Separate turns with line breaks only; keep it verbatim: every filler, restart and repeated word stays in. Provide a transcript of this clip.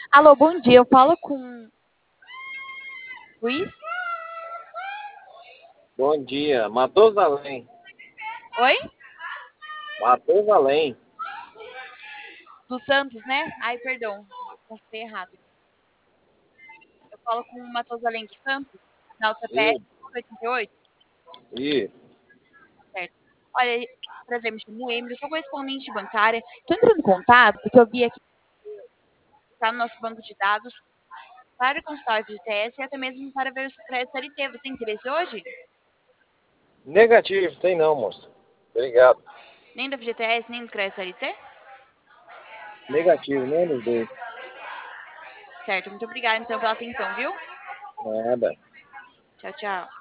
Alô, bom dia. Eu falo com Luiz?
Bom dia, Matusalém.
Oi?
Matusalém.
Do Santos, né? Ai, perdão. Consultei errado. Eu falo com o Matosalém do Santos, na U T P S
Isso,
oitenta e oito,
isso.
certo? Olha, prazer, me chamo Emily, eu sou correspondente bancária. Estou entrando em contato porque eu vi aqui que está no nosso banco de dados para consultar o F G T S e até mesmo para ver o seu crédito C L T. Você tem interesse hoje?
Negativo, tem não, moço. Obrigado.
Nem do F G T S, nem do crédito C L T?
Negativo, nem nos dois.
Certo, muito obrigada então pela atenção, viu?
Nada.
Tchau, tchau.